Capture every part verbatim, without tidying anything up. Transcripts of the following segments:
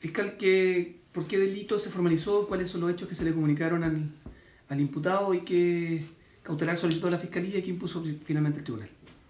Fiscal, ¿qué, ¿por qué delito se formalizó? ¿Cuáles son los hechos que se le comunicaron al, al imputado y qué cautelar solicitó la Fiscalía y qué impuso finalmente el tribunal?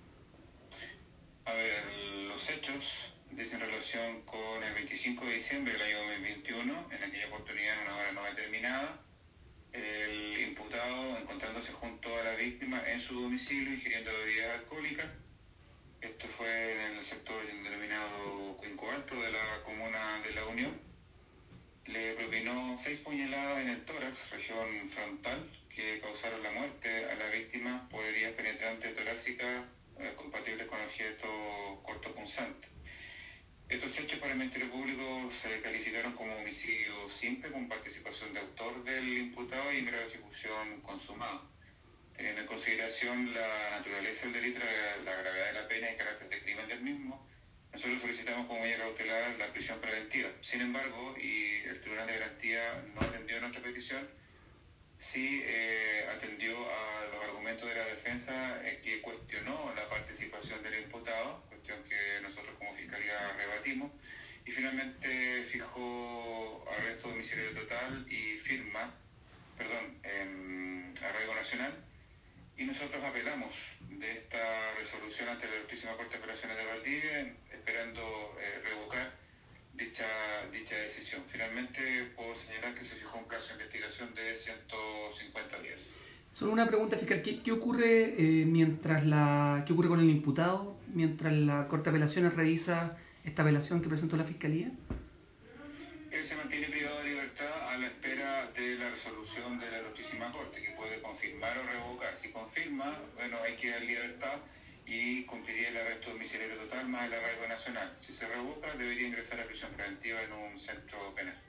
A ver, los hechos dicen relación con el veinticinco de diciembre del año dos mil veintiuno, en aquella oportunidad en una hora no determinada, el imputado encontrándose junto a la víctima en su domicilio ingiriendo bebidas alcohólicas. Esto fue en el sector denominado Cuenco Alto de la comuna de La Unión. Le propinó seis puñaladas en el tórax, región frontal, que causaron la muerte a la víctima por heridas penetrantes torácicas eh, compatibles con objeto cortopunzante. Estos hechos para el Ministerio Público se calificaron como homicidio simple con participación de autor del imputado y grave ejecución consumada. Teniendo en consideración la naturaleza del delito, la, la gravedad de la pena y el carácter de crimen del mismo, nosotros solicitamos como medida cautelar la prisión preventiva. Sin embargo, y el Tribunal de Garantía no atendió nuestra petición, sí eh, atendió a los argumentos de la defensa eh, que cuestionó la participación del imputado, cuestión que nosotros como Fiscalía rebatimos, y finalmente fijó arresto domiciliario total y firma, perdón, eh, arraigo nacional, y nosotros apelamos de esta resolución ante la Altísima Corte de Apelaciones de Valdivia, esperando eh, revocar dicha, dicha decisión. Finalmente puedo señalar que se fijó un caso de investigación de ciento cincuenta días. Solo una pregunta, fiscal. ¿Qué, qué ocurre eh, mientras la, qué ocurre con el imputado mientras la Corte de Apelaciones revisa esta apelación que presentó la Fiscalía? Él se mantiene privado de libertad a la espera de la resolución de la Altísima Corte, que puede confirmar o revocar. Si confirma, bueno, hay que dar libertad y cumpliría el arresto domiciliario total más el arraigo nacional. Si se revoca, debería ingresar a prisión preventiva en un centro penal.